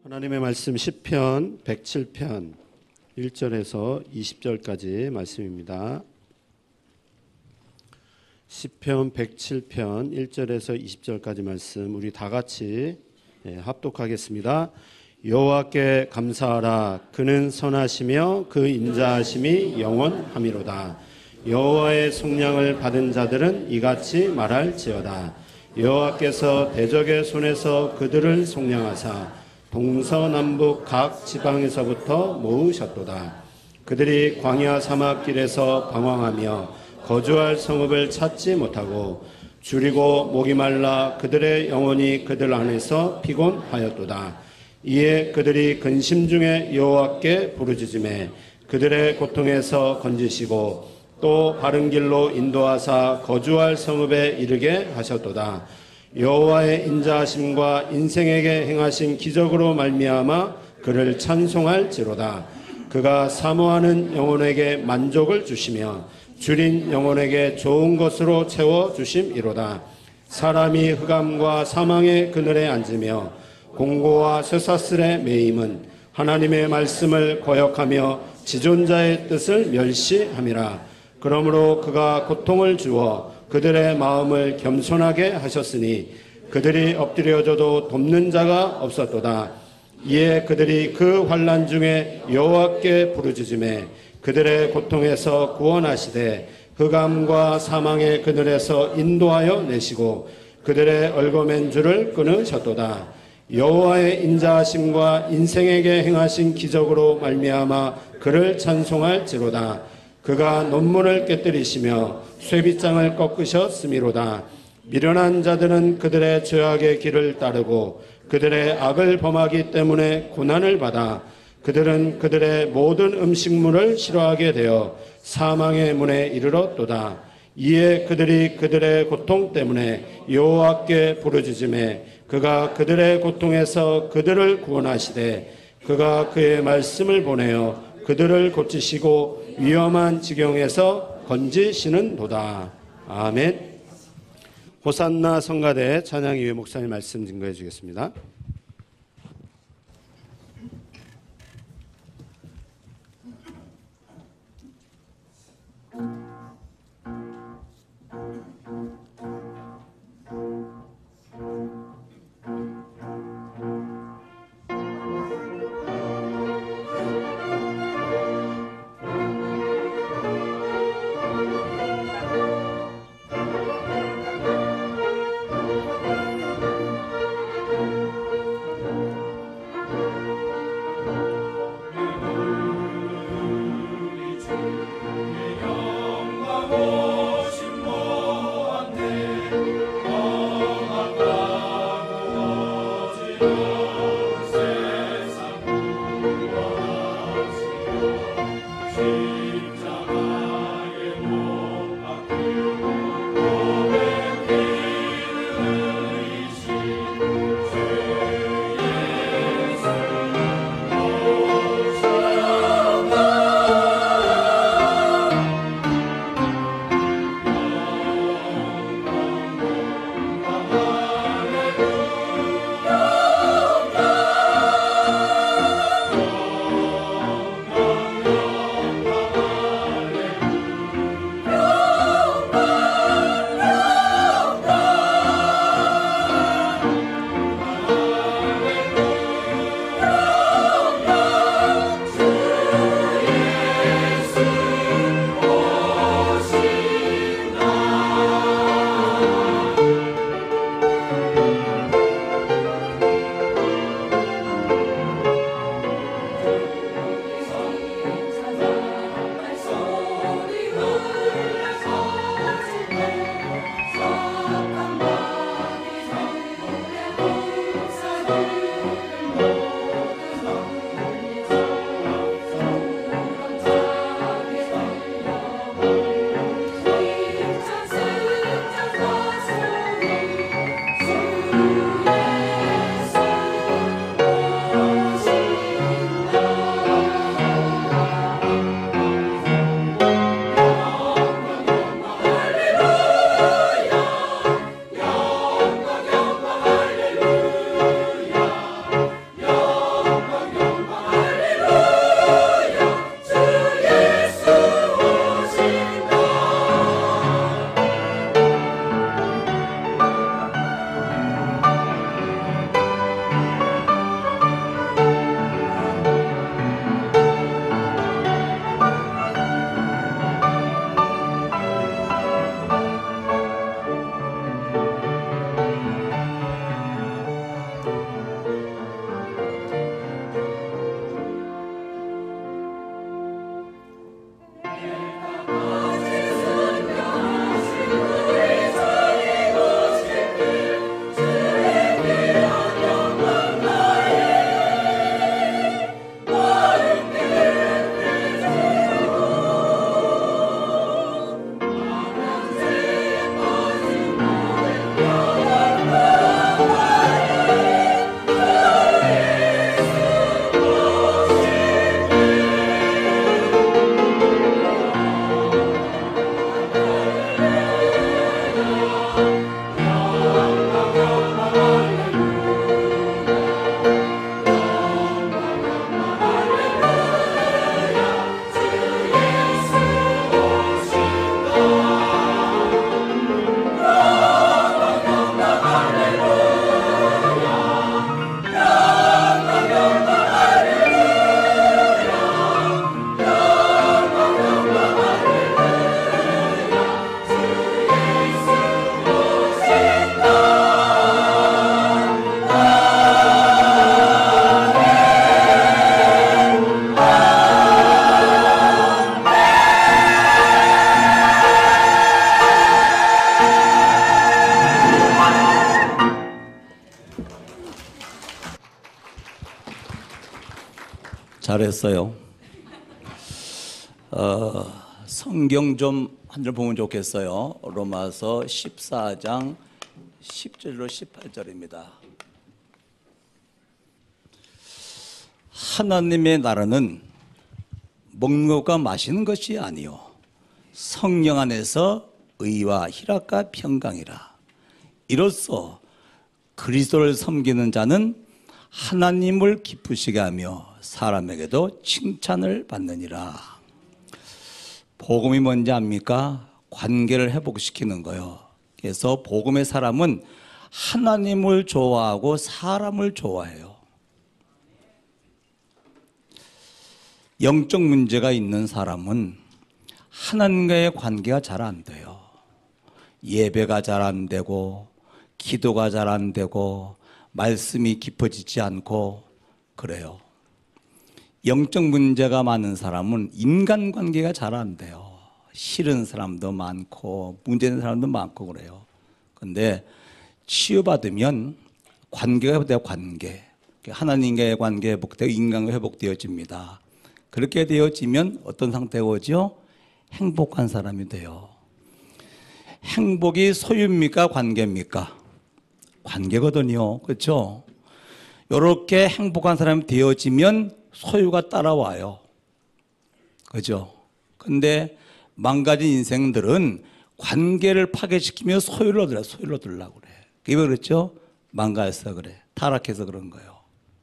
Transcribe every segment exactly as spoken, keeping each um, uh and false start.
하나님의 말씀 시편 백칠 편 일 절에서 이십 절까지 말씀입니다. 시편 백칠 편 일 절에서 이십 절까지 말씀 우리 다 같이 합독하겠습니다. 여호와께 감사하라. 그는 선하시며 그 인자하심이 영원함이로다. 여호와의 속량을 받은 자들은 이같이 말할지어다. 여호와께서 대적의 손에서 그들을 속량하사 동서남북 각 지방에서부터 모으셨도다. 그들이 광야 사막길에서 방황하며 거주할 성읍을 찾지 못하고 줄이고 목이 말라 그들의 영혼이 그들 안에서 피곤하였도다. 이에 그들이 근심 중에 여호와께 부르짖으매 그들의 고통에서 건지시고 또 바른 길로 인도하사 거주할 성읍에 이르게 하셨도다. 여호와의 인자하심과 인생에게 행하신 기적으로 말미암아 그를 찬송할지로다. 그가 사모하는 영혼에게 만족을 주시며 줄인 영혼에게 좋은 것으로 채워주심이로다. 사람이 흑암과 사망의 그늘에 앉으며 공고와 쇠사슬에 매임은 하나님의 말씀을 거역하며 지존자의 뜻을 멸시함이라. 그러므로 그가 고통을 주어 그들의 마음을 겸손하게 하셨으니 그들이 엎드려져도 돕는 자가 없었도다. 이에 그들이 그 환난 중에 여호와께 부르짖으매 그들의 고통에서 구원하시되 흑암과 사망의 그늘에서 인도하여 내시고 그들의 얽어맨 줄을 끊으셨도다. 여호와의 인자하심과 인생에게 행하신 기적으로 말미암아 그를 찬송할지로다. 그가 논문을 깨뜨리시며 쇠빗장을 꺾으셨음이로다. 미련한 자들은 그들의 죄악의 길을 따르고 그들의 악을 범하기 때문에 고난을 받아 그들은 그들의 모든 음식물을 싫어하게 되어 사망의 문에 이르렀도다. 이에 그들이 그들의 고통 때문에 여호와께 부르짖으매 그가 그들의 고통에서 그들을 구원하시되 그가 그의 말씀을 보내어 그들을 고치시고 위험한 지경에서 건지시는도다. 아멘. 호산나 성가대 찬양 이회 목사님 말씀 증거해 주겠습니다. 잘했어요. 어, 성경 좀 한 절 보면 좋겠어요. 로마서 십사 장 십 절로 십팔 절입니다. 하나님의 나라는 먹는 것과 마시는 것이 아니요 성령 안에서 의와 희락과 평강이라. 이로써 그리스도를 섬기는 자는 하나님을 기쁘시게 하며 사람에게도 칭찬을 받느니라. 복음이 뭔지 압니까? 관계를 회복시키는 거예요. 그래서 복음의 사람은 하나님을 좋아하고 사람을 좋아해요. 영적 문제가 있는 사람은 하나님과의 관계가 잘 안 돼요. 예배가 잘 안 되고 기도가 잘 안 되고 말씀이 깊어지지 않고 그래요. 영적 문제가 많은 사람은 인간관계가 잘 안 돼요. 싫은 사람도 많고 문제는 사람도 많고 그래요. 그런데 치유받으면 관계가 돼요. 관계. 하나님과의 관계 회복되고 인간과 회복되어집니다. 그렇게 되어지면 어떤 상태가 오죠? 행복한 사람이 돼요. 행복이 소유입니까? 관계입니까? 관계거든요. 그렇죠? 이렇게 행복한 사람이 되어지면 소유가 따라와요. 그죠? 근데 망가진 인생들은 관계를 파괴시키며 소유를 얻으려, 소유를 얻으려고 그래. 그게 왜 그랬죠? 망가져서 그래. 타락해서 그런 거예요.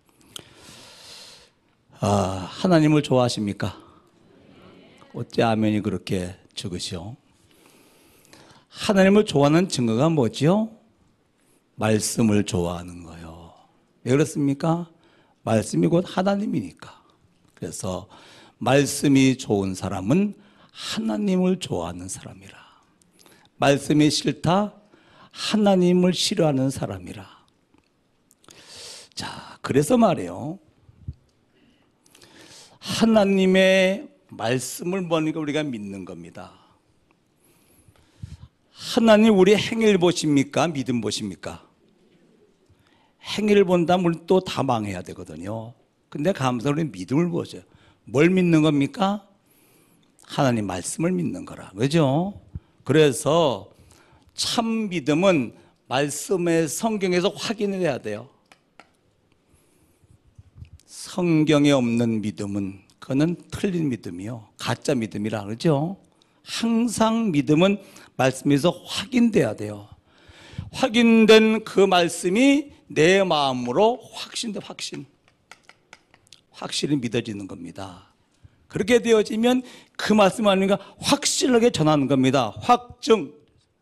아, 하나님을 좋아하십니까? 어째 아멘이 그렇게 적으시오? 하나님을 좋아하는 증거가 뭐지요? 말씀을 좋아하는 거예요. 왜 그렇습니까? 말씀이 곧 하나님이니까. 그래서 말씀이 좋은 사람은 하나님을 좋아하는 사람이라. 말씀이 싫다? 하나님을 싫어하는 사람이라. 자, 그래서 말이에요. 하나님의 말씀을 보니까 우리가 믿는 겁니다. 하나님 우리 행위를 보십니까? 믿음 보십니까? 행위를 본다면 우리 또 다 망해야 되거든요. 근데 감사로 우리 믿음을 보죠. 뭘 믿는 겁니까? 하나님 말씀을 믿는 거라. 그죠? 그래서 참 믿음은 말씀의 성경에서 확인을 해야 돼요. 성경에 없는 믿음은 그거는 틀린 믿음이요. 가짜 믿음이라 그러죠. 항상 믿음은 말씀에서 확인돼야 돼요. 확인된 그 말씀이 내 마음으로 확신돼, 확신. 확실히 믿어지는 겁니다. 그렇게 되어지면 그 말씀 아닌가 확실하게 전하는 겁니다. 확증.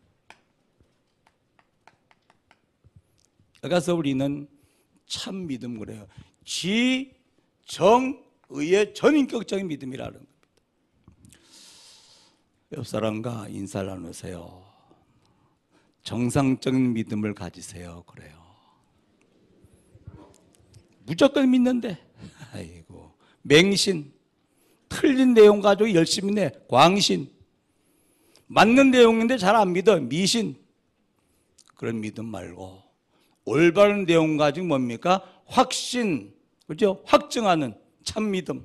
그래서 우리는 참 믿음 그래요. 지, 정, 의의 전인격적인 믿음이라는 겁니다. 옆 사람과 인사를 나누세요. 정상적인 믿음을 가지세요. 그래요. 무조건 믿는데, 아이고, 맹신, 틀린 내용 가지고 열심히 내, 광신, 맞는 내용인데 잘 안 믿어, 미신. 그런 믿음 말고, 올바른 내용 가지고 뭡니까? 확신, 그죠? 확증하는 참 믿음.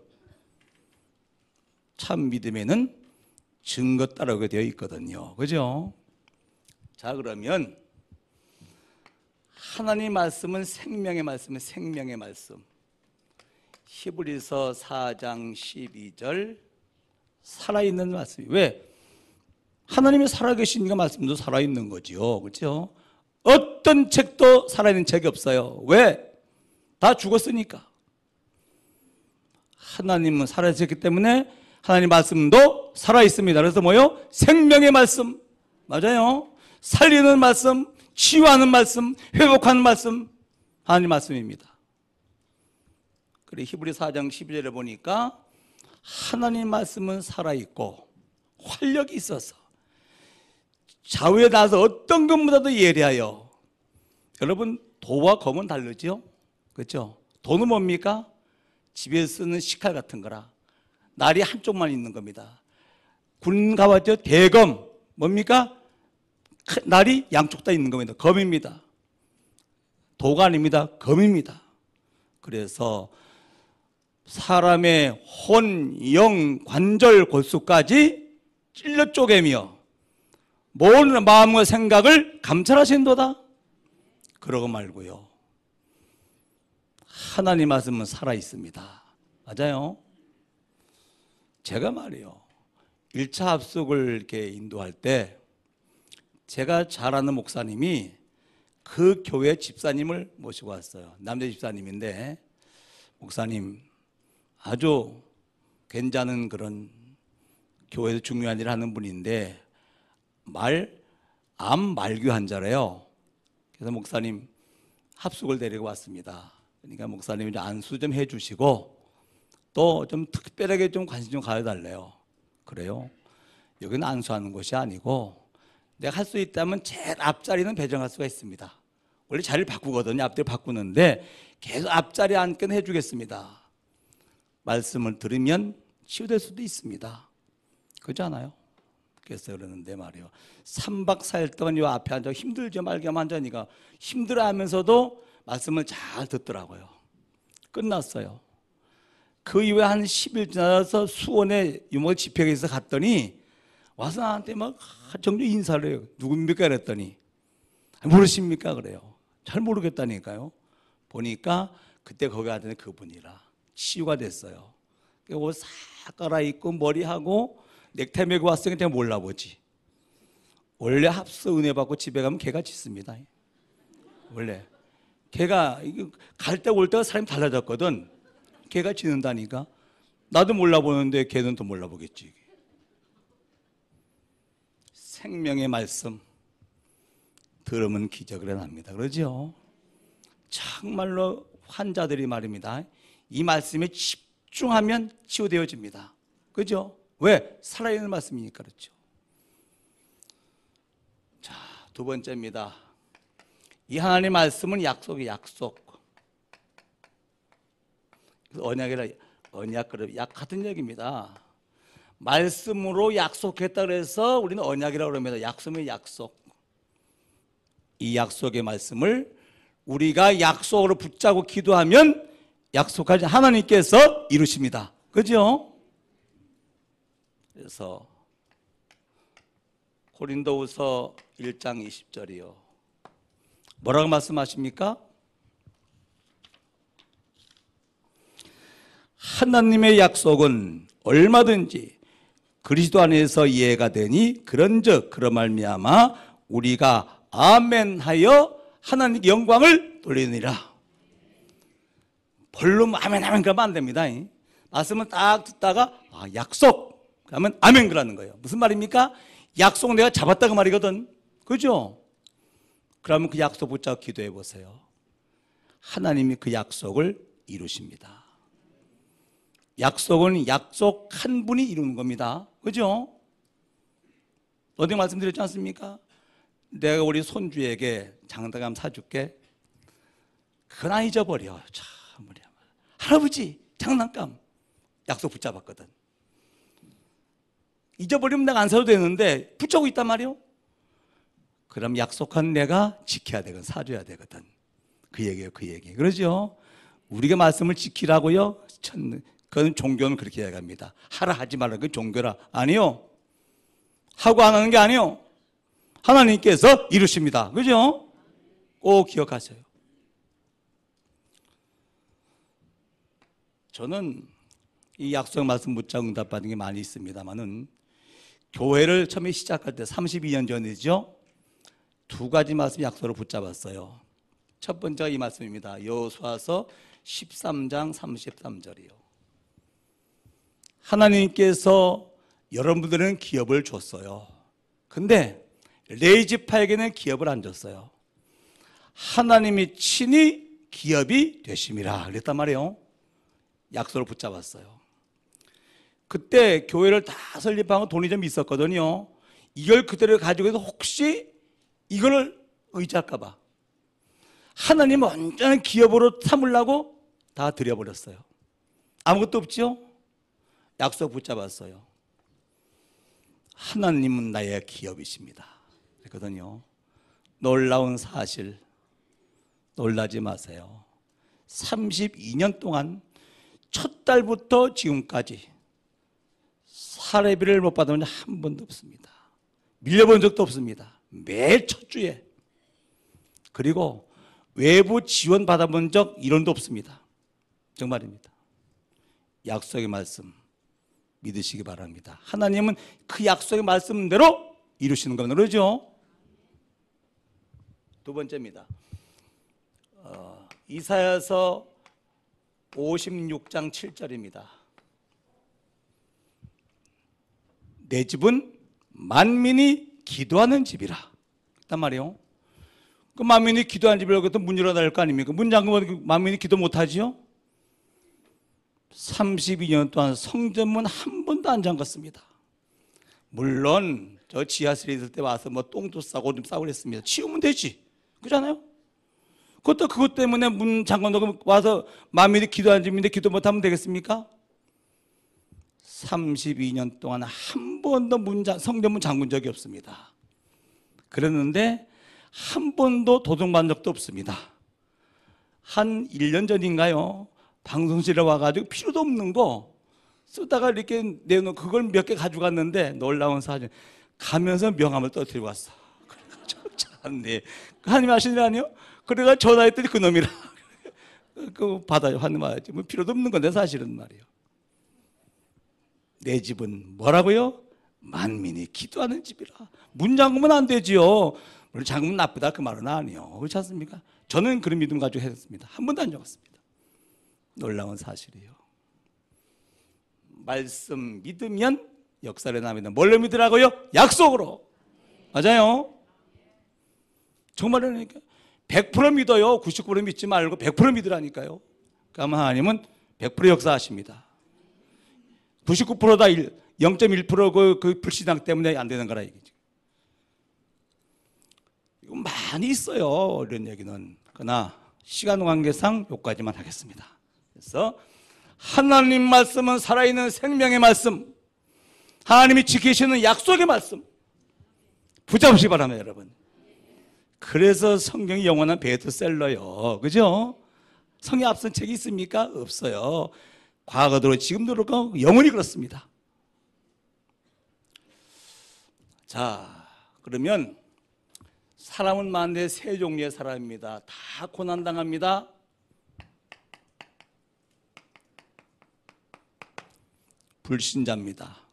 참 믿음에는 증거 따르게 되어 있거든요. 그죠? 자, 그러면 하나님 말씀은 생명의 말씀은 생명의 말씀. 히브리서 사 장 십이 절 살아있는 말씀이. 왜? 하나님이 살아계시니까 말씀도 살아있는 거죠. 그렇죠? 어떤 책도 살아있는 책이 없어요. 왜? 다 죽었으니까. 하나님은 살아계셨기 때문에 하나님 말씀도 살아있습니다. 그래서 뭐요? 생명의 말씀. 맞아요. 살리는 말씀, 치유하는 말씀, 회복하는 말씀, 하나님 말씀입니다. 그래 히브리 사 장 십이 절에 보니까 하나님 말씀은 살아있고 활력이 있어서 좌우에 나서 어떤 것보다도 예리하여. 여러분 도와 검은 다르죠? 그렇죠? 도는 뭡니까? 집에 쓰는 식칼 같은 거라. 날이 한쪽만 있는 겁니다. 군 가봤죠? 대검 뭡니까? 날이 양쪽 다 있는 겁니다. 검입니다. 도가 아닙니다. 검입니다. 그래서 사람의 혼, 영, 관절, 골수까지 찔러 쪼개며 모든 마음과 생각을 감찰하신도다. 그러고 말고요. 하나님 말씀은 살아있습니다. 맞아요. 제가 말이요. 일 차 합숙을 이렇게 인도할 때 제가 잘 아는 목사님이 그 교회 집사님을 모시고 왔어요. 남자 집사님인데, 목사님 아주 괜찮은 그런 교회에서 중요한 일을 하는 분인데 말, 암 말기 환자래요. 그래서 목사님 합숙을 데리고 왔습니다. 그러니까 목사님이 좀 안수 좀 해주시고 또 좀 특별하게 좀 관심 좀 가져달래요. 그래요? 여기는 안수하는 곳이 아니고 내가 할 수 있다면 제일 앞자리는 배정할 수가 있습니다. 원래 자리를 바꾸거든요. 앞자리 바꾸는데 계속 앞자리에 앉게 해주겠습니다. 말씀을 들으면 치유될 수도 있습니다. 그렇지 않아요? 그래서 그러는데 말이요. 삼 박 사 일 동안 이 앞에 앉아 힘들죠. 말기만 앉으니까 힘들어하면서도 말씀을 잘 듣더라고요. 끝났어요. 그 이후에 한 십 일 지나서 수원에 유목 집회에 있어 갔더니 와서 나한테 막 정주 인사를 해요. 누굽니까? 그랬더니 모르십니까? 그래요. 잘 모르겠다니까요. 보니까 그때 거기 하던 그분이라 치유가 됐어요. 옷 싹 갈아입고 머리하고 넥타이 메고 왔으니까 내가 몰라보지. 원래 합수 은혜 받고 집에 가면 개가 짖습니다. 원래 개가 갈 때 올 때가 사람이 달라졌거든. 개가 짖는다니까. 나도 몰라보는데 개는 또 몰라보겠지. 생명의 말씀 들으면 기적을 해납니다. 그러죠? 정말로 환자들이 말입니다. 이 말씀에 집중하면 치유되어집니다. 그죠? 왜? 살아있는 말씀이니까 그렇죠. 자, 두 번째입니다. 이 하나님의 말씀은 약속이 약속. 언약이라 언약 그룹 약 같은 얘기입니다. 말씀으로 약속했다 그래서 우리는 언약이라고 그럽니다. 약속의 약속. 이 약속의 말씀을 우리가 약속으로 붙잡고 기도하면 약속하신 하나님께서 이루십니다. 그죠? 그래서 고린도후서 일 장 이십 절이요. 뭐라고 말씀하십니까? 하나님의 약속은 얼마든지 그리스도 안에서 이해가 되니 그런즉 그런 말미암아 우리가 아멘하여 하나님께 영광을 돌리느니라. 벌로 아멘 아멘 그러면 안 됩니다. 말씀은 딱 듣다가 아, 약속 그러면 아멘 그러는 거예요. 무슨 말입니까? 약속 내가 잡았다 그 말이거든. 그죠? 그러면 그 약속 붙잡고 기도해 보세요. 하나님이 그 약속을 이루십니다. 약속은 약속한 분이 이루는 겁니다. 그죠? 어디 말씀드렸지 않습니까? 내가 우리 손주에게 장난감 사줄게. 그건 안 잊어버려. 참, 할아버지 장난감 약속 붙잡았거든. 잊어버리면 내가 안 사도 되는데 붙잡고 있단 말이요. 그럼 약속한 내가 지켜야 되거든. 사줘야 되거든. 그 얘기예요. 그 얘기. 그러죠? 우리가 말씀을 지키라고요. 그건 종교는 그렇게 이야기합니다. 하라 하지 말라. 그건 종교라. 아니요. 하고 안 하는 게 아니요. 하나님께서 이루십니다. 그죠? 꼭 기억하세요. 저는 이 약속 말씀 묻자 응답받은 게 많이 있습니다만은 교회를 처음에 시작할 때 삼십이 년 전이죠. 두 가지 말씀 약속으로 붙잡았어요. 첫 번째가 이 말씀입니다. 여호수아서 십삼 장 삼십삼 절이요. 하나님께서 여러분들은 기업을 줬어요. 근데 레위지파에게는 기업을 안 줬어요. 하나님이 친히 기업이 되심이라 그랬단 말이에요. 약속을 붙잡았어요. 그때 교회를 다 설립하고 돈이 좀 있었거든요. 이걸 그대로 가지고 해서 혹시 이걸 의지할까 봐 하나님 완전한 기업으로 삼으려고 다 드려버렸어요. 아무것도 없죠? 약속 붙잡았어요. 하나님은 나의 기업이십니다. 그랬거든요. 놀라운 사실 놀라지 마세요. 삼십이 년 동안 첫 달부터 지금까지 사례비를 못 받은 적 한 번도 없습니다. 밀려본 적도 없습니다. 매일 첫 주에. 그리고 외부 지원 받아본 적 이론도 없습니다. 정말입니다. 약속의 말씀 믿으시기 바랍니다. 하나님은 그 약속의 말씀대로 이루시는 겁니다. 그러죠? 두 번째입니다. 어, 이사야서 오십육 장 칠 절입니다. 내 집은 만민이 기도하는 집이라. 그단 말이에요. 그 만민이 기도하는 집이라고 해도 문 열어야 될 거 아닙니까? 문 잠그면 만민이 기도 못하지요? 삼십이 년 동안 성전문 한 번도 안 잠갔습니다. 물론 저 지하실에 있을 때 와서 뭐 똥도 싸고 좀 싸고 그랬습니다. 치우면 되지. 그렇잖아요? 그것도 그것 때문에 문 잠궈놓고 와서 만민이 기도하는 집인데 기도 못하면 되겠습니까? 삼십이 년 동안 한 번도 문, 성전문 잠근 적이 없습니다. 그랬는데 한 번도 도둑맞은 적도 없습니다. 한 일 년 전인가요? 방송실에 와가지고 필요도 없는 거 쓰다가 이렇게 내놓은 그걸 몇 개 가져갔는데 놀라운 사진. 가면서 명함을 떠들고 왔어. 그래가지고 참네. 하나님 아시는 거 아니요? 그래가 전화했더니 그 놈이라. 그 받아요. 하는 말이지. 뭐 필요도 없는 건데 사실은 말이에요. 내 집은 뭐라고요? 만민이 기도하는 집이라. 문 잠그면 안 되지요. 물론 잠그면 나쁘다 그 말은 아니에요. 그렇지 않습니까? 저는 그런 믿음 가지고 했습니다. 한 번도 안 적었습니다. 놀라운 사실이에요. 말씀 믿으면 역사를 남이다. 뭘로 믿으라고요? 약속으로. 맞아요. 정말이니까 백 퍼센트 믿어요. 구십구 퍼센트 믿지 말고 백 퍼센트 믿으라니까요. 그러면 하나님은 백 퍼센트 역사하십니다. 구십구 퍼센트다 영 점 일 퍼센트 그, 그 불신앙 때문에 안 되는 거라 얘기죠. 이거 많이 있어요. 이런 얘기는. 그러나 시간 관계상 여기까지만 하겠습니다. 그래서 하나님 말씀은 살아있는 생명의 말씀, 하나님이 지키시는 약속의 말씀 붙잡으시기 바랍니다, 여러분. 그래서 성경이 영원한 베스트셀러요. 그죠? 성경 앞선 책이 있습니까? 없어요. 과거도 지금도 그렇고 영원히 그렇습니다. 자, 그러면 사람은 많은데 세 종류의 사람입니다. 다 고난당합니다. 불신자입니다.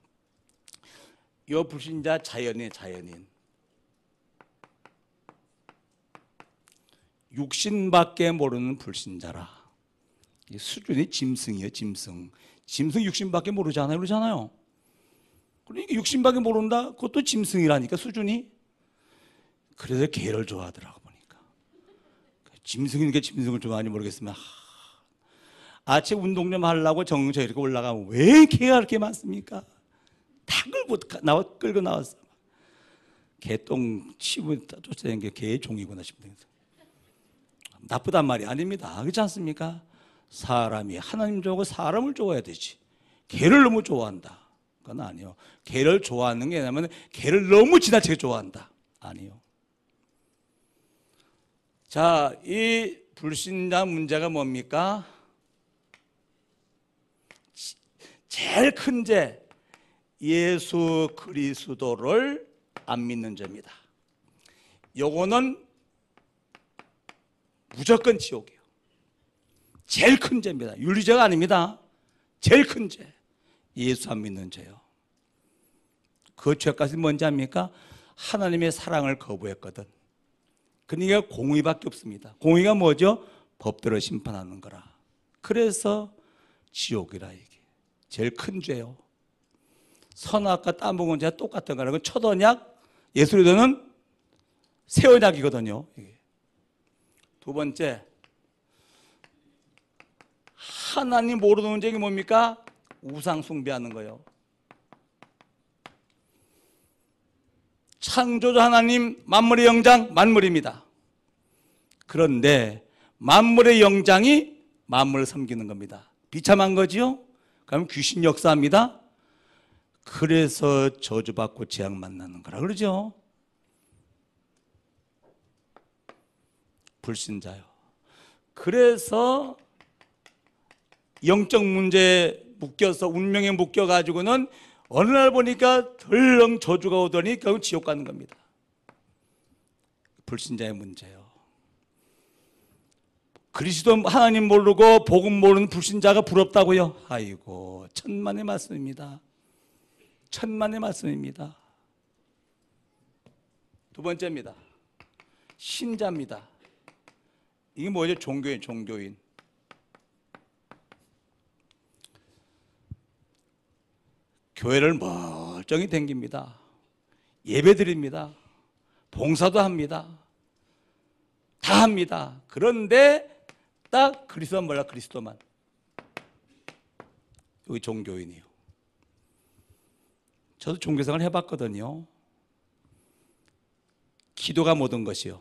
이 불신자 자연인, 자연인. 육신밖에 모르는 불신자라. 이 수준이 짐승이에요, 짐승. 짐승 육신밖에 모르잖아요, 그러잖아요. 그러니까 육신밖에 모른다? 그것도 짐승이라니까, 수준이. 그래서 개를 좋아하더라고, 보니까. 짐승이니까 짐승을 좋아하는지 모르겠으면, 하, 아침 운동 좀 하려고 정저 이렇게 올라가면 왜 개가 그렇게 많습니까? 다 끌고, 나와, 끌고 나왔어. 개똥 치고 쫓아다니는 게 개의 종이구나 싶은데. 나쁘단 말이 아닙니다. 그렇지 않습니까? 사람이 하나님 좋아하고 사람을 좋아해야 되지. 개를 너무 좋아한다. 그건 아니요. 개를 좋아하는 게 뭐냐면 개를 너무 지나치게 좋아한다. 아니요. 자, 이 불신자 문제가 뭡니까? 제일 큰 죄, 예수 그리스도를 안 믿는 죄입니다. 요거는 무조건 지옥이에요. 제일 큰 죄입니다. 윤리죄가 아닙니다. 제일 큰 죄, 예수 안 믿는 죄요. 그 죄까지 뭔지 압니까? 하나님의 사랑을 거부했거든. 그러니까 공의밖에 없습니다. 공의가 뭐죠? 법대로 심판하는 거라. 그래서 지옥이라 이게 제일 큰 죄요. 선악과 따먹은 죄가 똑같은 거라고. 첫 언약, 예수리도는 새 언약이거든요. 이게. 두 번째, 하나님 모르는 죄가 뭡니까? 우상 숭배하는 거예요. 창조주 하나님, 만물의 영장, 만물입니다. 그런데 만물의 영장이 만물을 섬기는 겁니다. 비참한 거지요? 그럼 귀신 역사합니다. 그래서 저주받고 재앙 만나는 거라 그러죠. 불신자요. 그래서 영적 문제에 묶여서 운명에 묶여가지고는 어느 날 보니까 덜렁 저주가 오더니 결국 지옥 가는 겁니다. 불신자의 문제요. 그리스도 하나님 모르고 복음 모르는 불신자가 부럽다고요? 아이고, 천만의 말씀입니다. 천만의 말씀입니다. 두 번째입니다. 신자입니다. 이게 뭐죠? 종교인, 종교인. 교회를 멀쩡히 댕깁니다. 예배 드립니다. 봉사도 합니다. 다 합니다. 그런데 딱 그리스도만 몰라, 그리스도만. 여기 종교인이요. 저도 종교생활 해봤거든요. 기도가 모든 것이요.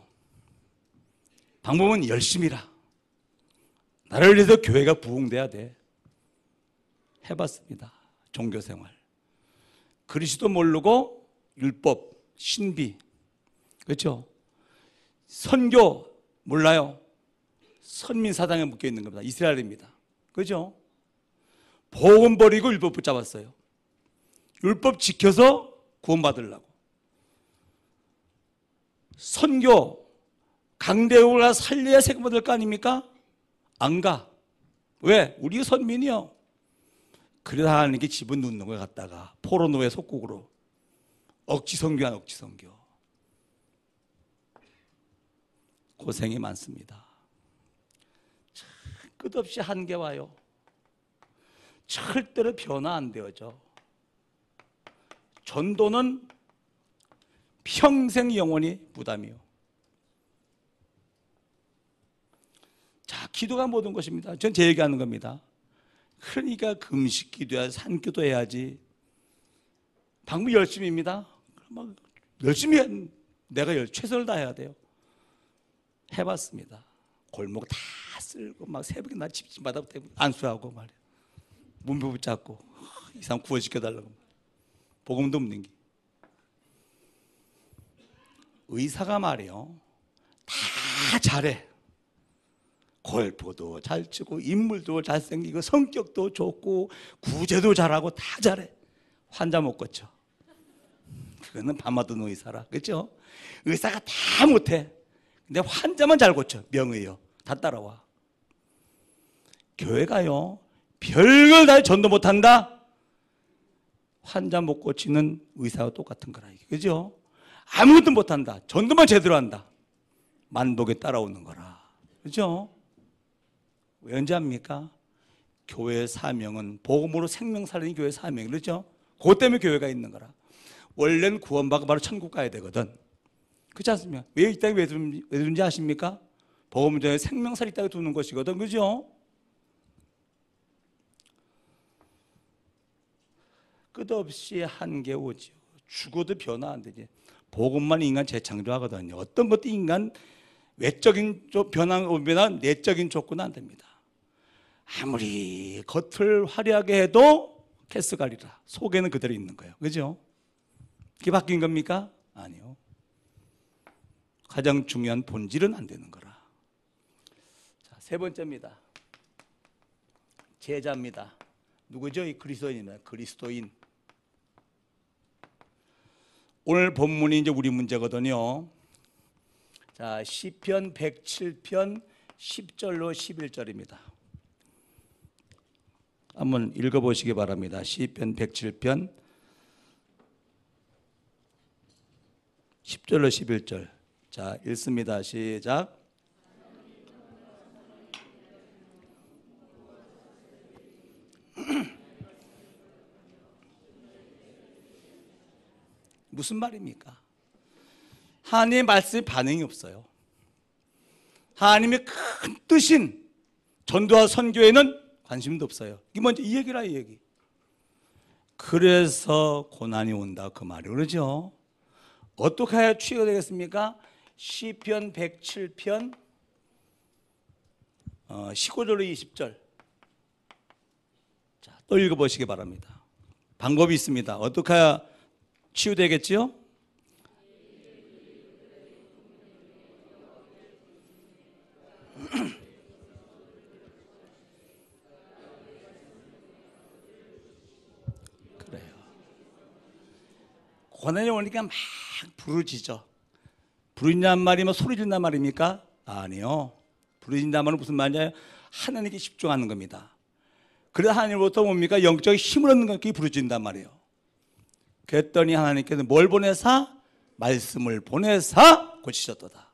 방법은 열심히라. 나를 위해서 교회가 부흥돼야 돼. 해봤습니다. 종교생활. 그리스도 모르고 율법, 신비, 그렇죠? 선교 몰라요. 선민사당에 묶여 있는 겁니다. 이스라엘입니다. 그렇죠? 복음 버리고 율법 붙잡았어요. 율법 지켜서 구원받으려고. 선교, 강대국을 살려야 세금 받을 거 아닙니까? 안 가. 왜? 우리 선민이요. 그래서 하나님께 집은 눕는 걸 갖다가 포로노예 속국으로 억지 선교한 억지 선교. 고생이 많습니다. 끝없이 한계 와요. 절대로 변화 안 되어져. 전도는 평생 영원히 부담이요. 자, 기도가 모든 것입니다. 전 제 얘기하는 겁니다. 그러니까 금식 기도야, 산기도 해야지. 방법 열심입니다. 막 열심히 해. 내가 최선을 다해야 돼요. 해봤습니다. 골목 다 쓸고 막 새벽에 나 집집마다 안수하고 말이야. 문부 붙잡고 이 사람 구원시켜달라고. 복음도 없는 게. 의사가 말이요. 다 잘해. 골프도 잘 치고 인물도 잘생기고 성격도 좋고 구제도 잘하고 다 잘해. 환자 못 고쳐. 그거는 밤마다 의사라. 그렇죠? 의사가 다 못해. 근데 환자만 잘 고쳐. 명의요. 다 따라와. 교회가요. 별걸 다 전도 못한다. 환자 못 고치는 의사와 똑같은 거라. 그죠? 아무것도 못한다. 전도만 제대로 한다. 만복에 따라오는 거라. 그죠? 왜 언제 합니까? 교회의 사명은 복음으로 생명 살리는 교회의 사명. 그렇죠? 그것 때문에 교회가 있는 거라. 원래는 구원받고 바로 천국 가야 되거든. 그렇지 않습니까? 왜 이 땅에 왜 들은지 아십니까? 복음 전에 생명 살리 땅에 두는 것이거든. 그죠? 끝없이 한계 오죠. 죽어도 변화 안 되지. 복음만 인간 재창조하거든요. 어떤 것도 인간 외적인 변화 오면 내적인 조건은 안 됩니다. 아무리 겉을 화려하게 해도 캐스가리라. 속에는 그대로 있는 거예요. 그죠? 그게 바뀐 겁니까? 아니요. 가장 중요한 본질은 안 되는 거라. 자, 세 번째입니다. 제자입니다. 누구죠? 이 그리스도인입니다. 그리스도인. 오늘 본문이 이제 우리 문제거든요. 자, 시편 백칠 편 십 절로 십일 절입니다. 한번 읽어보시기 바랍니다. 시편 백칠 편 십 절로 십일 절. 자, 읽습니다. 시작. 무슨 말입니까? 하나님의 말씀에 반응이 없어요. 하나님의 큰 뜻인 전도와 선교에는 관심도 없어요. 이게 먼저 이 얘기라, 이 얘기. 그래서 고난이 온다 그 말이 그러죠. 어떻게 해야 취해가 되겠습니까? 시편 백칠 편 어, 십구 절로 이십 절. 자, 또 읽어보시기 바랍니다. 방법이 있습니다. 어떻게 해야 치유되겠지요? 고난이 오니까 막 부르짖어. 부르짖는 말이 뭐 소리 지른단 말입니까? 아니요. 부르짖는 말은 무슨 말이냐? 하나님께 집중하는 겁니다. 그래서 하나님으로부터 뭡니까? 영적인 힘을 얻는 것이 부르짖는단 말이에요. 그랬더니 하나님께서 뭘 보내사? 말씀을 보내사 고치셨도다.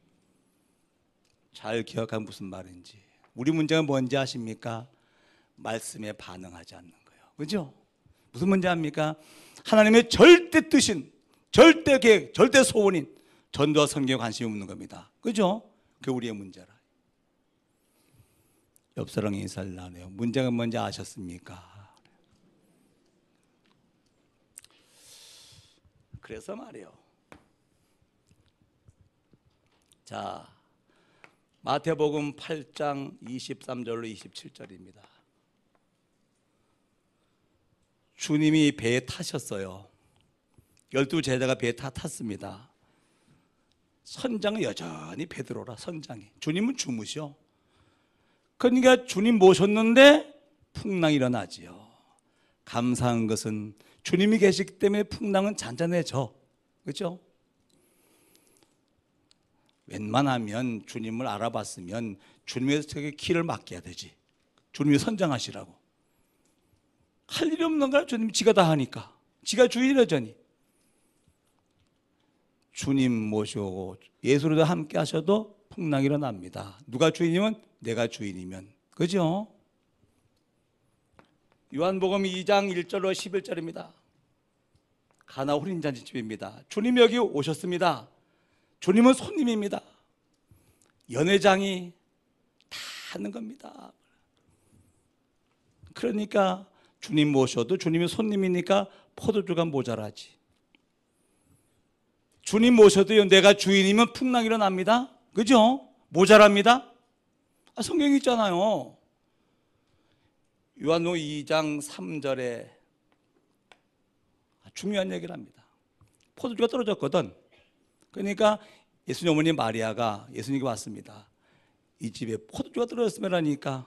잘 기억하면 무슨 말인지. 우리 문제가 뭔지 아십니까? 말씀에 반응하지 않는 거예요. 그죠? 무슨 문제 압니까? 하나님의 절대 뜻인, 절대 계획, 절대 소원인 전도와 성경에 관심이 없는 겁니다. 그죠? 그게 우리의 문제라. 옆 사람이 인사를 나누요. 문제가 뭔지 아셨습니까? 그래서 말이에요. 자, 마태복음 팔 장 이십삼 절로 이십칠 절입니다. 주님이 배에 타셨어요. 열두 제자가 배에 다 탔습니다. 선장은 여전히 베드로라. 선장이. 주님은 주무셔. 그러니까 주님 모셨는데 풍랑이 일어나지요. 감사한 것은 주님이 계시기 때문에 풍랑은 잔잔해져. 그렇죠? 웬만하면 주님을 알아봤으면 주님에게 길을 맡겨야 되지. 주님이 선장하시라고. 할 일이 없는 걸 주님이 지가 다 하니까. 지가 주인이라더니. 주님 모시고 예수로도 함께 하셔도 풍랑이 일어납니다. 누가 주인이면 내가 주인이면. 그죠? 요한복음 이 장 일 절로 십일 절입니다. 가나 혼인잔치집입니다. 주님 여기 오셨습니다. 주님은 손님입니다. 연회장이 다 하는 겁니다. 그러니까 주님 모셔도 주님이 손님이니까 포도주가 모자라지. 주님 모셔도요, 내가 주인이면 풍랑이 일어납니다. 그죠? 모자랍니다. 아, 성경이 있잖아요. 요한복음 이 장 삼 절에 중요한 얘기를 합니다. 포도주가 떨어졌거든. 그러니까 예수님 어머니 마리아가 예수님께 왔습니다. 이 집에 포도주가 떨어졌으면 하니까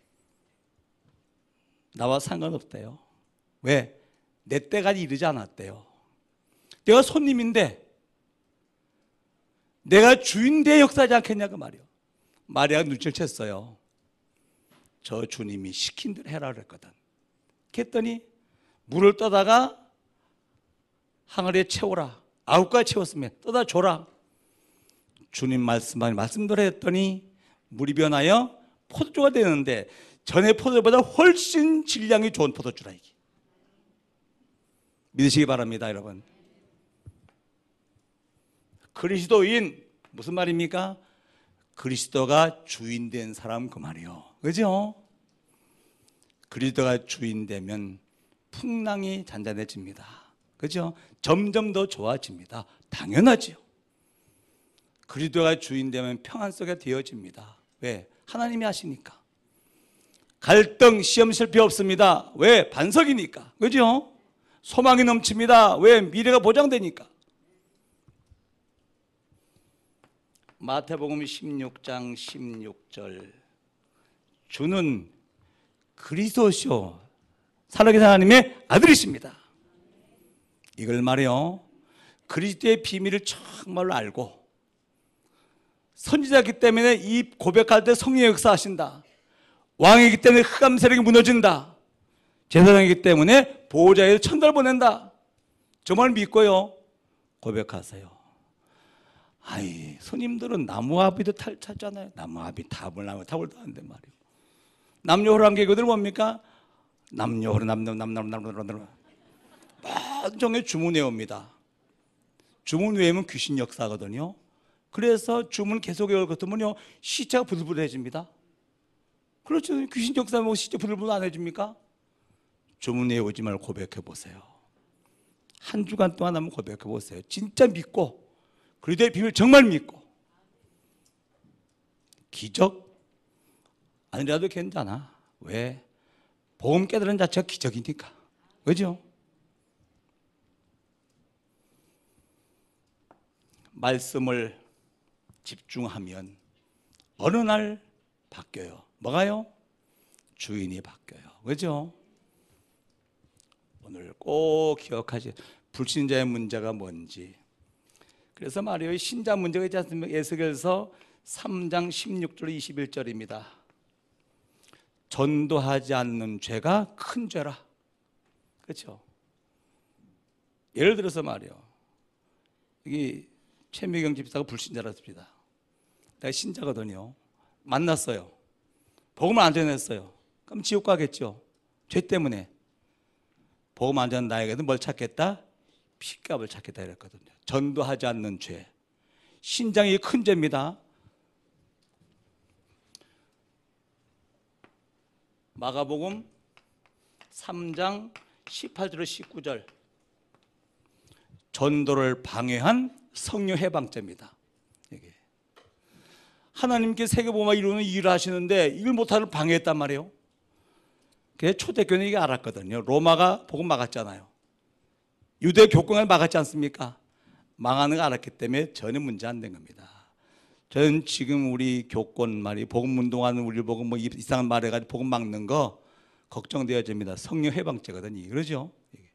나와 상관없대요. 왜? 내 때가 이르지 않았대요. 내가 손님인데 내가 주인데 역사하지 않겠냐 그 말이요. 마리아가 눈치를 챘어요. 저 주님이 시킨 대로 해라 그랬거든. 그랬더니 물을 떠다가 항아리에 채워라. 아홉 가지 채웠으면 떠다 줘라. 주님 말씀만 말씀대로 했더니 물이 변하여 포도주가 되는데 전에 포도주보다 훨씬 질량이 좋은 포도주라 이게. 믿으시기 바랍니다, 여러분. 그리스도인 무슨 말입니까? 그리스도가 주인 된 사람 그 말이요. 그죠? 그리스도가 주인 되면 풍랑이 잔잔해집니다. 그죠? 점점 더 좋아집니다. 당연하지요. 그리스도가 주인 되면 평안 속에 되어집니다. 왜? 하나님이 하시니까. 갈등, 시험 실패 없습니다. 왜? 반석이니까. 그죠? 소망이 넘칩니다. 왜? 미래가 보장되니까. 마태복음 십육 장 십육 절 주는 그리스도시요 살아계신 하나님의 아들이십니다. 이걸 말해요. 그리스도의 비밀을 정말로 알고 선지자이기 때문에 이 고백할 때 성령의 역사하신다. 왕이기 때문에 흑암 세력이 무너진다. 제사장이기 때문에 보호자에서 천달 보낸다. 정말 믿고요 고백하세요. 아이, 스님들은 나무아비도 탈 찾잖아요. 나무아비 탑을 나무 탑을 타는데 말이에요. 남녀호란 계교들 뭡니까? 남녀호란 남녀 남녀 남녀 남녀 만종의 주문 외웁니다. 주문 외우면 귀신 역사거든요. 그래서 주문 계속 외울 것 같으면요 시체가 부들부들해집니다. 그렇죠. 귀신 역사하면 시체 부들부들 안 해집니까? 주문 외우지 말고 고백해 보세요. 한 주간 동안 한번 고백해 보세요. 진짜 믿고 그리스도의 비밀 정말 믿고 기적 아니라도 괜찮아. 왜? 복음 깨달은 자체가 기적이니까. 그죠? 말씀을 집중하면 어느 날 바뀌어요. 뭐가요? 주인이 바뀌어요. 그죠? 오늘 꼭 기억하시. 불신자의 문제가 뭔지. 그래서 말이에요. 신자 문제가 있지 않습니까? 에스겔서 삼 장 십육 절 이십일 절입니다. 전도하지 않는 죄가 큰 죄라. 그렇죠? 예를 들어서 말이에요. 여기 최미경 집사가 불신자였습니다. 내가 신자거든요. 만났어요. 복음을 안 전했어요. 그럼 지옥 가겠죠. 죄 때문에. 복음 안 전한 나에게는 뭘 찾겠다? 핏값을 찾겠다 이랬거든요. 전도하지 않는 죄. 신장이 큰 죄입니다. 마가복음 삼 장 십팔 절 십구 절. 전도를 방해한 성령 해방죄입니다. 이게 하나님께 세계복음화 이루는 일을 하시는데 이걸 못하는 방해했단 말이에요. 그게 초대교회는 이게 알았거든요. 로마가 복음 막았잖아요. 유대 교권을 막았지 않습니까? 망하는 거 알았기 때문에 전혀 문제 안 된 겁니다. 저는 지금 우리 교권 말이 복음 운동하는 우리 보고 뭐 이상한 말 해가지고 복음 막는 거 걱정되어집니다. 성령 해방죄거든요. 그러죠?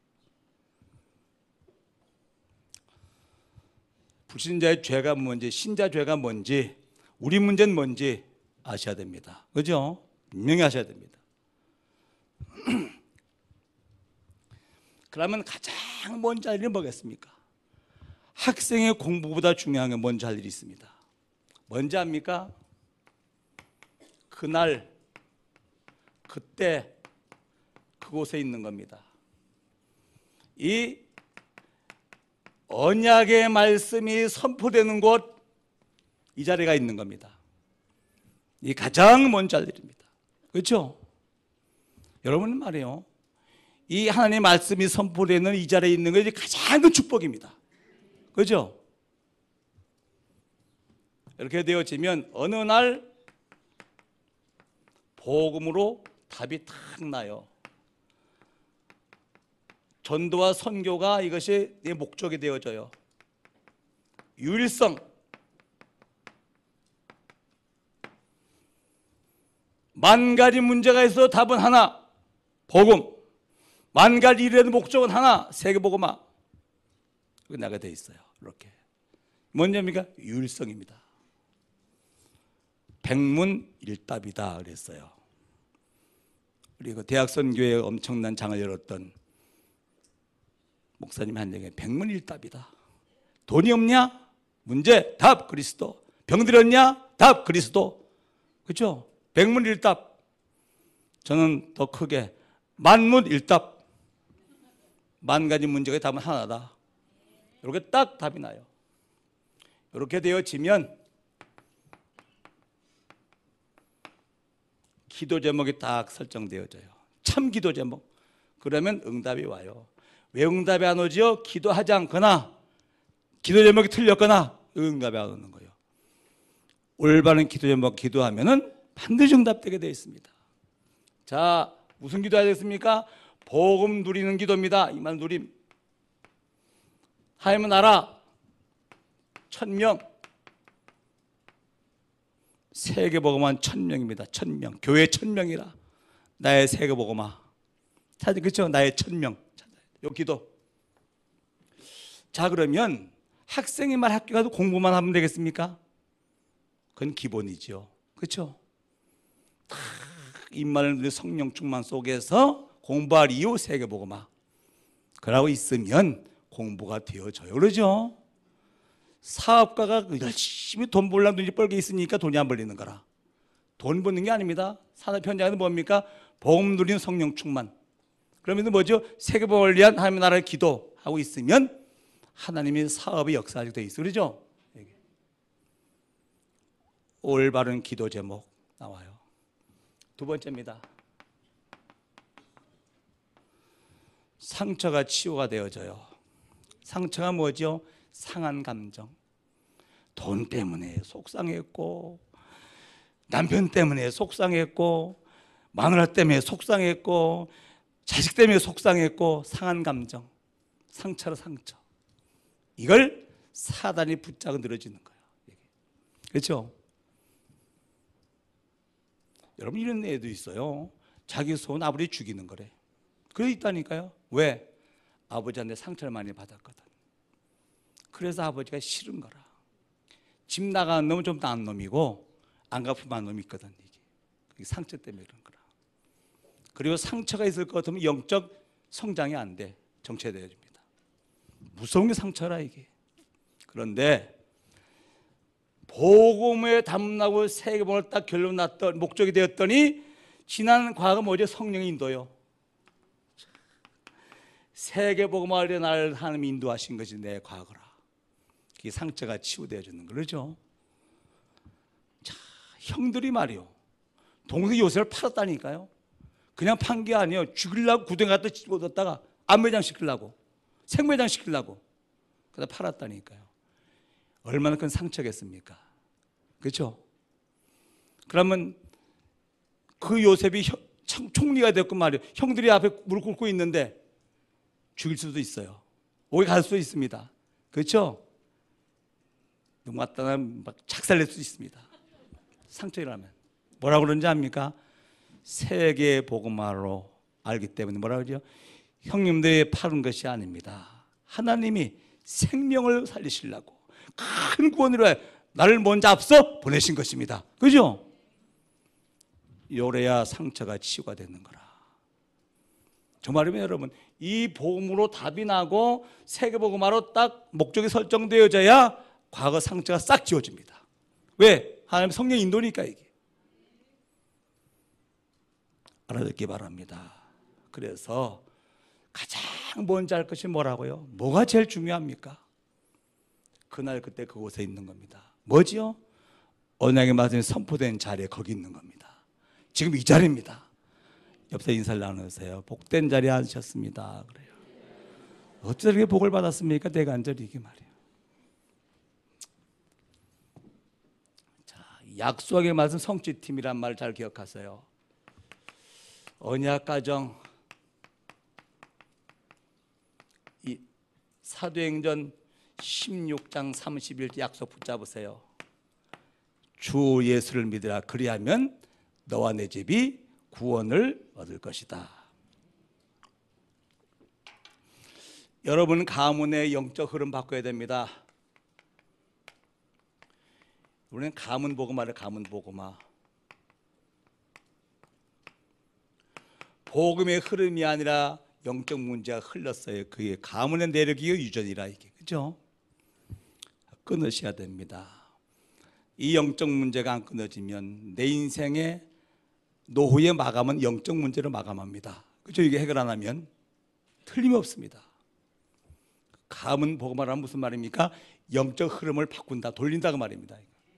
불신자의 죄가 뭔지, 신자 죄가 뭔지, 우리 문제는 뭔지 아셔야 됩니다. 그죠? 분명히 아셔야 됩니다. 그러면 가장 먼저 할 일은 뭐겠습니까? 학생의 공부보다 중요한 게 먼저 할 일이 있습니다. 뭔지 압니까? 그날, 그때, 그곳에 있는 겁니다. 이 언약의 말씀이 선포되는 곳, 이 자리가 있는 겁니다. 이 가장 먼저 할 일입니다. 그렇죠? 여러분은 말이에요. 이 하나님의 말씀이 선포되는 이 자리에 있는 것이 가장 큰 축복입니다. 그렇죠? 이렇게 되어지면 어느 날 복음으로 답이 탁 나요. 전도와 선교가 이것이 내 목적이 되어져요. 유일성. 만 가지 문제가 있어 답은 하나, 복음. 만 가지 일의 목적은 하나, 세계복음화. 그게 나가 돼 있어요. 이렇게. 뭐냐입니까? 유일성입니다. 백문일답이다 그랬어요. 그리고 대학선교회에 엄청난 장을 열었던 목사님 한 얘기, 백문일답이다. 돈이 없냐? 문제, 답, 그리스도. 병들었냐? 답, 그리스도. 그렇죠? 백문일답. 저는 더 크게 만문일답. 만 가지 문제의 답은 하나다. 이렇게 딱 답이 나요. 이렇게 되어지면 기도 제목이 딱 설정되어져요. 참 기도 제목. 그러면 응답이 와요. 왜 응답이 안 오지요? 기도하지 않거나 기도 제목이 틀렸거나 응답이 안 오는 거예요. 올바른 기도 제목 기도하면은 반드시 응답되게 되어 있습니다. 자, 무슨 기도해야 되겠습니까? 복음 누리는 기도입니다. 이만 누림. 하나님 나라 천명. 세계복음화는 천명입니다. 천명. 교회 천명이라. 나의 세계복음화. 찾아, 그렇죠? 나의 천명. 요 기도. 자, 그러면 학생이 말 학교 가서 공부만 하면 되겠습니까? 그건 기본이죠. 그렇죠? 다 입만을 누린 성령 충만 속에서 공부할 이유 세계복음화. 그러고 있으면 공부가 되어져요. 그러죠? 사업가가 열심히 돈 벌려면 돈이 벌게 있으니까 돈이 안 벌리는 거라. 돈 버는 게 아닙니다. 산업 현장에는 뭡니까? 복음 누린 성령 충만. 그러면 뭐죠? 세계복음을 위한 하나님의 나라를 기도하고 있으면 하나님의 사업이 역사하게 돼 있어요. 그렇죠? 올바른 기도 제목 나와요. 두 번째입니다. 상처가 치유가 되어져요. 상처가 뭐죠? 상한 감정. 돈 때문에 속상했고, 남편 때문에 속상했고, 마누라 때문에 속상했고, 자식 때문에 속상했고, 상한 감정. 상처로 상처. 이걸 사단이 붙잡아 늘어지는 거예요. 그렇죠? 여러분, 이런 애도 있어요. 자기 소원 아버지 죽이는 거래. 그래 있다니까요. 왜? 아버지한테 상처를 많이 받았거든. 그래서 아버지가 싫은 거라. 집 나가는 놈은 좀 나은 놈이고 안 갚으면 놈이 있거든. 이게. 이게 상처 때문에 그런 거라. 그리고 상처가 있을 것 같으면 영적 성장이 안 돼. 정체되어집니다. 무서운 게 상처라 이게. 그런데 복음에 담나고 세계복음을 딱 결론 났던 목적이 되었더니 지난 과거 뭐죠? 성령의 인도요. 세계복음을 날 하나님이 인도하신 것이 내 과거라. 그게 상처가 치유되어지는 거죠. 자, 형들이 말이요. 동생 요셉을 팔았다니까요. 그냥 판 게 아니에요. 죽이려고 구덩이 갖다 집어넣었다가 안매장 시키려고, 생매장 시키려고 그러다 팔았다니까요. 얼마나 큰 상처겠습니까? 그렇죠? 그러면 그 요셉이 형, 총리가 됐고 말이에요. 형들이 앞에 무릎 꿇고 있는데 죽일 수도 있어요. 오게 갈 수도 있습니다. 그렇죠? 누구 갖다가 막 작살낼 수도 있습니다. 상처 일어나면 뭐라고 그러는지 압니까? 세계 복음화로 알기 때문에 뭐라고 그러죠? 형님들이 파는 것이 아닙니다. 하나님이 생명을 살리시려고 큰 구원으로 나를 먼저 앞서 보내신 것입니다. 그죠? 요래야 상처가 치유가 되는 거라. 정말이면 여러분 이 복음으로 답이 나고 세계복음화로 딱 목적이 설정되어져야 과거 상처가 싹 지워집니다. 왜? 하나님 성령 인도니까 이게. 알아듣기 바랍니다. 그래서 가장 먼저 할 것이 뭐라고요? 뭐가 제일 중요합니까? 그날 그때 그곳에 있는 겁니다. 뭐지요? 언약의 말씀이 선포된 자리에 거기 있는 겁니다. 지금 이 자리입니다. 옆에 인사를 나누세요. 복된 자리에 앉으셨습니다. 그래요. 어쩌다 이렇게 복을 받았습니까? 대간절히 이게 말이에요. 자, 약속의 말씀 성취팀이란 말 잘 기억하세요. 언약 가정 이 사도행전 십육 장 삼십일 절 약속 붙잡으세요. 주 예수를 믿으라. 그리하면 너와 내 집이 구원을 얻을 것이다. 여러분 가문의 영적 흐름 바꿔야 됩니다. 우리는 가문 복음화를 가문 복음화. 복음의 흐름이 아니라 영적 문제가 흘렀어요. 그게 가문의 내력이 유전이라 이게. 그죠? 끊으셔야 됩니다. 이 영적 문제가 안 끊어지면 내 인생의 노후의 마감은 영적 문제로 마감합니다. 그죠? 이게 해결 안 하면 틀림없습니다. 가문 복음화란 무슨 말입니까? 영적 흐름을 바꾼다, 돌린다고 말입니다.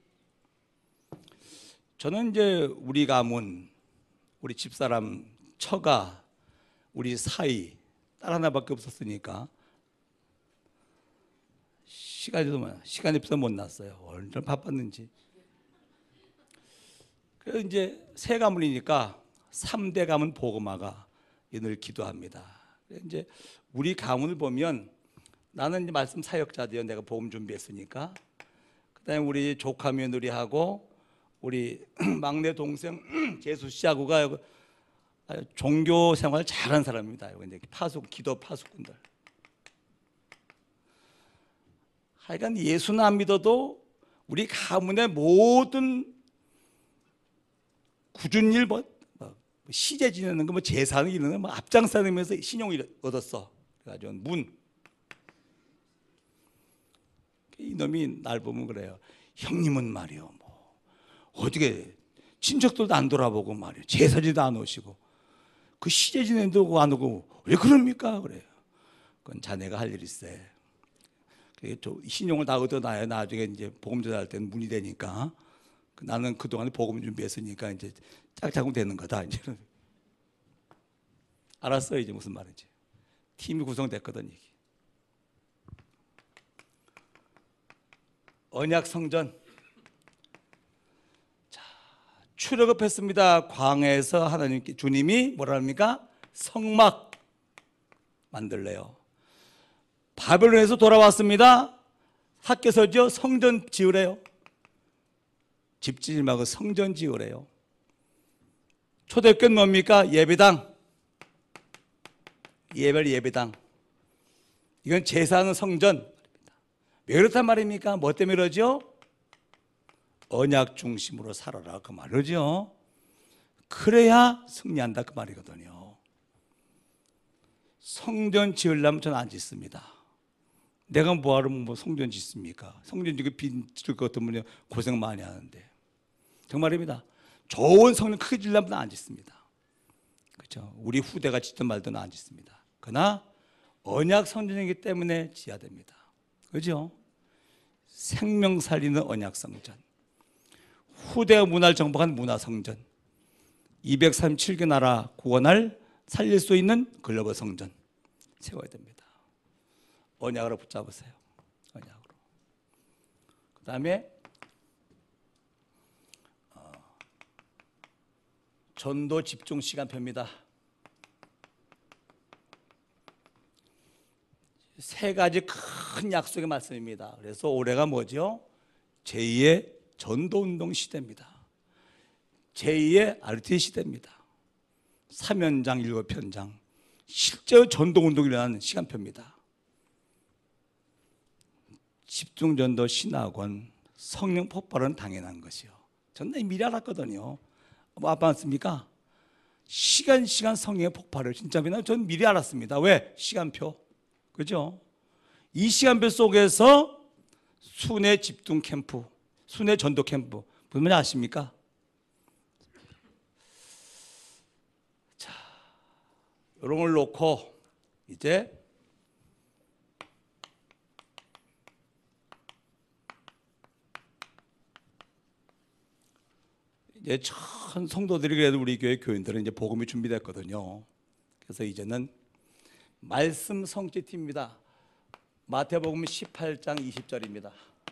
저는 이제 우리 가문, 우리 집사람 처가, 우리 사이 딸 하나밖에 없었으니까 시간이 좀 시간이 없어서 못 났어요. 얼마나 바빴는지. 그래서 이제 세 가문이니까 삼 대 가문 복음화가 늘 기도합니다. 이제 우리 가문을 보면 나는 이제 말씀 사역자들이요. 내가 복음 준비했으니까. 그다음에 우리 조카 며느리하고 우리 막내 동생 재수 씨하고가 종교 생활 잘하는 사람입니다. 이제 파수 기도 파수꾼들. 하여간 예수는 안 믿어도 우리 가문의 모든 굳은 일, 뭐, 뭐 시제 지내는 거, 뭐 제사는 이런 거, 뭐 앞장서면서 신용을 얻었어. 그래가지고 문. 이놈이 날 보면 그래요. 형님은 말이요, 뭐 어떻게 친척들도 안 돌아보고 말이요, 제사지도 안 오시고 그 시제 지내도 안 오고 왜 그럽니까? 그래요. 그건 자네가 할 일이 있어요. 신용을 다 얻어놔야 나중에 이제 복음 전할 때는 문이 되니까. 나는 그동안에 복음 준비했으니까 이제 짝짝꿍 되는 거다. 이제 알았어요. 이제 무슨 말인지. 팀이 구성됐거든. 이게. 언약 성전. 자, 출애굽했습니다. 광야에서 하나님께 주님이 뭐라 합니까? 성막 만들래요. 바벨론에서 돌아왔습니다. 학교에서죠. 성전 지으래요. 집 지지 말고 성전 지으래요. 초대교회는 뭡니까? 예배당. 예배 예배당. 이건 제사하는 성전. 왜 그렇단 말입니까? 뭐 때문에 그러죠? 언약 중심으로 살아라 그 말이죠. 그래야 승리한다 그 말이거든요. 성전 지으려면 저는 안 짓습니다. 내가 뭐하러 뭐 성전 짓습니까? 성전 지기 빚질 것 같으면 고생 많이 하는데. 정말입니다. 좋은 성전 크게 지으려면 안 짓습니다. 그렇죠? 우리 후대가 짓든 말든 안 짓습니다. 그러나 언약 성전이기 때문에 지어야 됩니다. 그렇죠? 생명 살리는 언약 성전, 후대가 문화를 정복한 문화 성전, 이백삼십칠 개 나라 구원할 살릴 수 있는 글로벌 성전 세워야 됩니다. 언약으로 붙잡으세요. 언약으로. 그 다음에 어, 전도 집중 시간표입니다. 세 가지 큰 약속의 말씀입니다. 그래서 올해가 뭐죠? 제이의 전도운동 시대입니다. 제이의 알티 시대입니다. 삼 연장, 일곱 연장 실제로 전도운동이 일어나는 시간표입니다. 집중전도 신학원 성령 폭발은 당연한 것이요. 저는 미리 알았거든요. 뭐 아빠 않습니까? 시간 시간 성령의 폭발을 진짜 저는 미리 알았습니다. 왜? 시간표. 그죠? 이 시간표 속에서 순회 집중 캠프, 순회 전도 캠프 무슨 말인지 아십니까? 자, 이런 걸 놓고 이제 이제 천 성도들이 그래도 우리 교회 교인들은 이제 복음이 준비됐거든요. 그래서 이제는 말씀 성취팀입니다. 마태복음 십팔 장 이십 절입니다.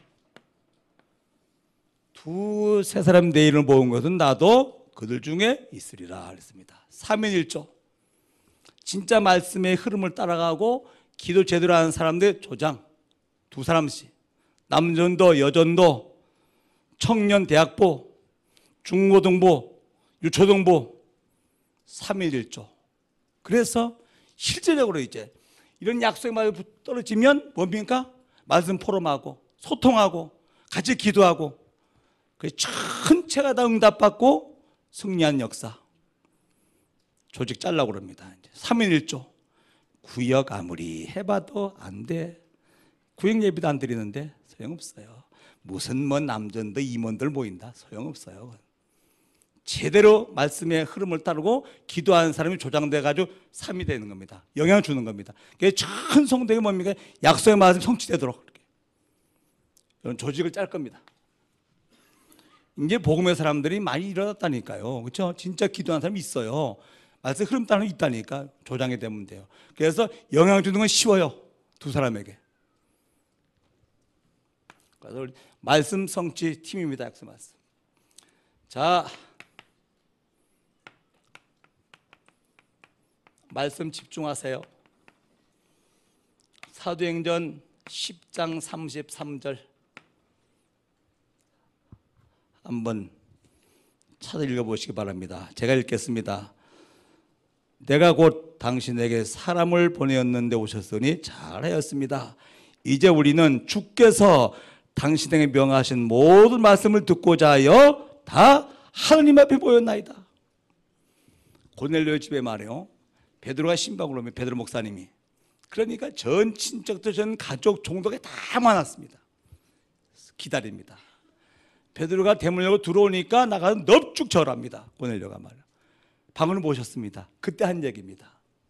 두세 사람 내 이름을 모은 것은 나도 그들 중에 있으리라 그랬습니다. 삼위일조 진짜 말씀의 흐름을 따라가고 기도 제대로 하는 사람들 조장 두 사람씩, 남전도 여전도 청년 대학부 중고등부 유초등부 삼위일조. 그래서 실제적으로 이제 이런 약속의 말이 떨어지면 뭡니까? 말씀 포럼하고 소통하고 같이 기도하고 전체가 다 응답받고 승리한 역사. 조직 잘라고 그럽니다. 삼위일조. 구역 아무리 해봐도 안 돼. 구역 예비도 안 드리는데 소용없어요. 무슨 뭐 남전도 임원들 모인다. 소용없어요. 제대로 말씀의 흐름을 따르고 기도하는 사람이 조장돼가지고 삼이 되는 겁니다. 영향을 주는 겁니다. 큰 성도가 뭡니까? 약속의 말씀이 성취되도록 이런 조직을 짤 겁니다. 이제 복음의 사람들이 많이 일어났다니까요. 그렇죠? 진짜 기도하는 사람이 있어요. 말씀 흐름 따르는 사람이 있다니까. 조장이 되면 돼요. 그래서 영향을 주는 건 쉬워요. 두 사람에게. 그래서 우리 말씀 성취 팀입니다. 약속 말씀. 자, 말씀 집중하세요. 사도행전 십 장 삼십삼 절 한번 찾아 읽어보시기 바랍니다. 제가 읽겠습니다. 내가 곧 당신에게 사람을 보내었는데 오셨으니 잘하였습니다. 이제 우리는 주께서 당신에게 명하신 모든 말씀을 듣고자 하여 다 하느님 앞에 모였나이다. 고넬료 집에 말이요. 베드로가 신방으로 오면 베드로 목사님이 그러니까 전 친척들 전 가족 종족에 다 많았습니다. 기다립니다. 베드로가 대문 열고 들어오니까 나가서 넙죽 절합니다. 고넬료가 말이야. 방을 모셨습니다. 그때 한 얘기입니다.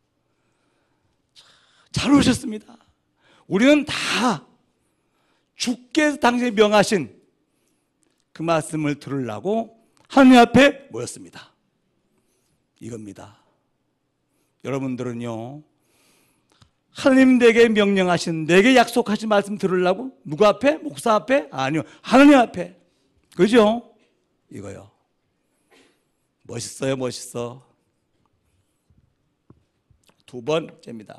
잘 오셨습니다. 우리는 다 주께서 당신이 명하신 그 말씀을 들으려고 하나님 앞에 모였습니다. 이겁니다. 여러분들은요, 하나님 내게 명령하신, 내게 약속하신 말씀 들으려고 누구 앞에? 목사 앞에? 아니요, 하나님 앞에. 그죠? 이거요. 멋있어요, 멋있어. 두 번째입니다.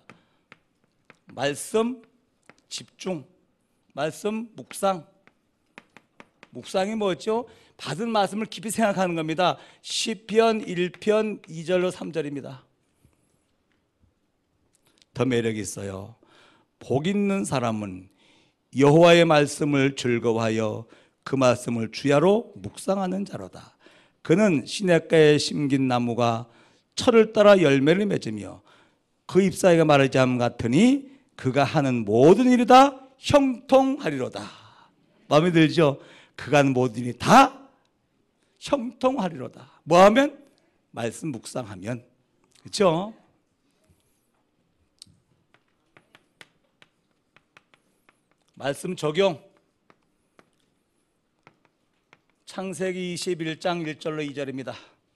말씀 집중, 말씀 묵상. 묵상이 뭐죠? 받은 말씀을 깊이 생각하는 겁니다. 시편 일 편 이 절로 삼 절입니다. 더 매력이 있어요. 복 있는 사람은 여호와의 말씀을 즐거워하여 그 말씀을 주야로 묵상하는 자로다. 그는 시냇가에 심긴 나무가 철을 따라 열매를 맺으며 그 잎사귀가 마르지 않음 같으니 그가 하는 모든 일이 다 형통하리로다. 마음에 들죠? 그가 하는 모든 일이 다 형통하리로다. 뭐하면? 말씀 묵상하면. 그렇죠? 말씀 적용. 창세기 이십일 장 일 절로 이 절입니다.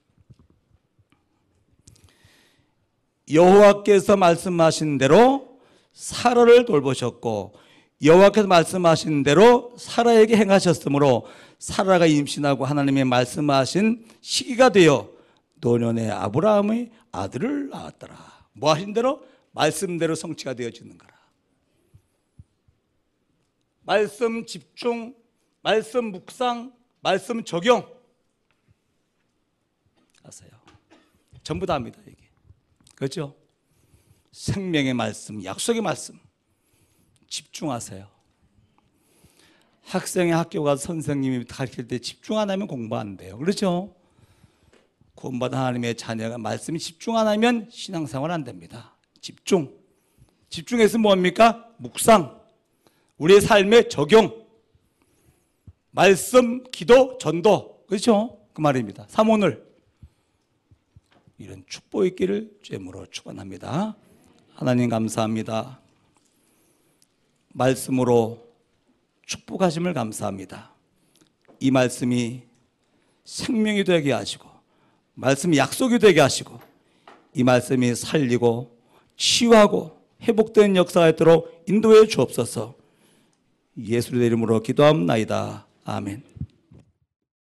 여호와께서 말씀하신 대로 사라를 돌보셨고 여호와께서 말씀하신 대로 사라에게 행하셨으므로 사라가 임신하고 하나님의 말씀하신 시기가 되어 노년의 아브라함의 아들을 낳았더라. 뭐 하신 대로? 말씀대로 성취가 되어지는 거라. 말씀 집중, 말씀 묵상, 말씀 적용. 아세요? 전부 다 합니다, 이게. 그렇죠? 생명의 말씀, 약속의 말씀. 집중하세요. 학생의 학교 가서 선생님이 가르칠 때 집중 안 하면 공부 안 돼요. 그렇죠? 구원받은 하나님의 자녀가 말씀에 집중 안 하면 신앙생활 안 됩니다. 집중. 집중해서 뭡니까? 묵상. 우리의 삶에 적용. 말씀, 기도, 전도. 그렇죠? 그 말입니다. 삼오늘. 이런 축복 있기를 주님으로 축원합니다. 하나님 감사합니다. 말씀으로 축복하심을 감사합니다. 이 말씀이 생명이 되게 하시고 말씀이 약속이 되게 하시고 이 말씀이 살리고 치유하고 회복된 역사가 있도록 인도해 주옵소서. 예수의 이름으로 기도합나이다. 아멘.